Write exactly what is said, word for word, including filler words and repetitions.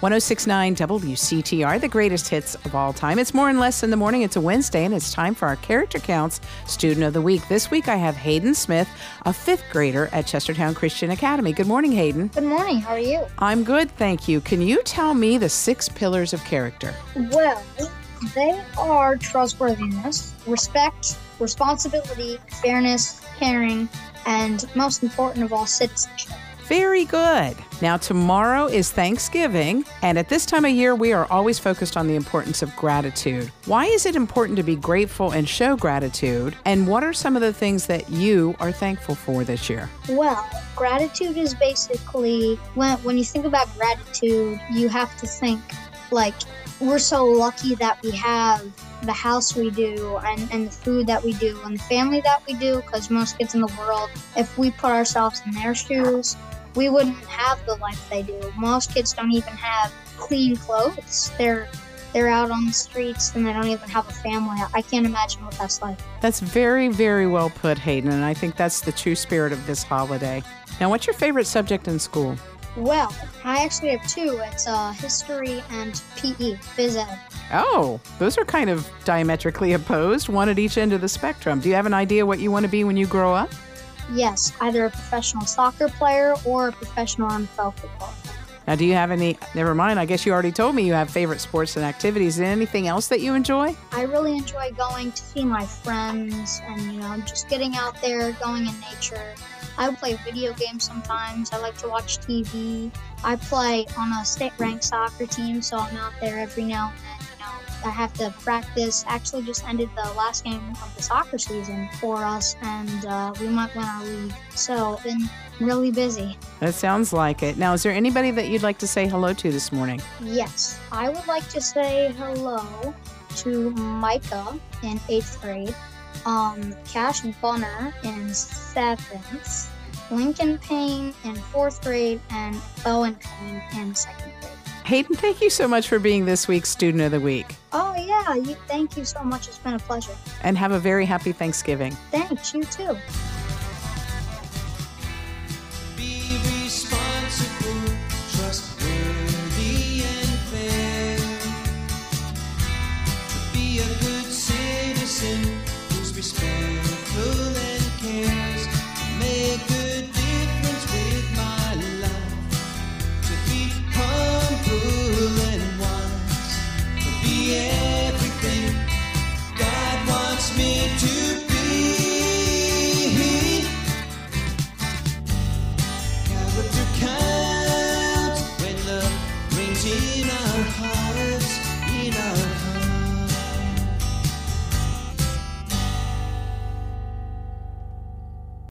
one oh six point nine W C T R, the greatest hits of all time. It's More and Less in the Morning. It's a Wednesday, and it's time for our Character Counts Student of the Week. This week, I have Hayden Smith, a fifth grader at Chestertown Christian Academy. Good morning, Hayden. Good morning. How are you? I'm good, thank you. Can you tell me the six pillars of character? Well, they are trustworthiness, respect, responsibility, fairness, caring, and most important of all, citizenship. Very good. Now, tomorrow is Thanksgiving, and at this time of year, we are always focused on the importance of gratitude. Why is it important to be grateful and show gratitude? And what are some of the things that you are thankful for this year? Well, gratitude is basically, when, when you think about gratitude, you have to think, like, we're so lucky that we have the house we do and, and the food that we do and the family that we do, because most kids in the world, if we put ourselves in their shoes, we wouldn't have the life they do. Most kids don't even have clean clothes. They're they're out on the streets and they don't even have a family. I can't imagine what that's like. That's very, very well put, Hayden, and I think that's the true spirit of this holiday. Now, what's your favorite subject in school? Well, I actually have two. It's uh, history and P E, phys ed. Oh, those are kind of diametrically opposed, one at each end of the spectrum. Do you have an idea what you want to be when you grow up? Yes, either a professional soccer player or a professional N F L football player. Now, do you have any, never mind, I guess you already told me you have favorite sports and activities. Is there anything else that you enjoy? I really enjoy going to see my friends and, you know, just getting out there, going in nature. I play video games sometimes. I like to watch T V. I play on a state-ranked soccer team, so I'm out there every now and then. You know, I have to practice. Actually, just ended the last game of the soccer season for us, and uh, we might win our league. So, been really busy. That sounds like it. Now, is there anybody that you'd like to say hello to this morning? Yes, I would like to say hello to Micah in eighth grade. Um, Cash Bunner in seventh, Lincoln Payne in fourth grade, and Owen Payne in second grade. Hayden, thank you so much for being this week's Student of the Week. Oh, yeah. You, thank you so much. It's been a pleasure. And have a very happy Thanksgiving. Thanks. You too.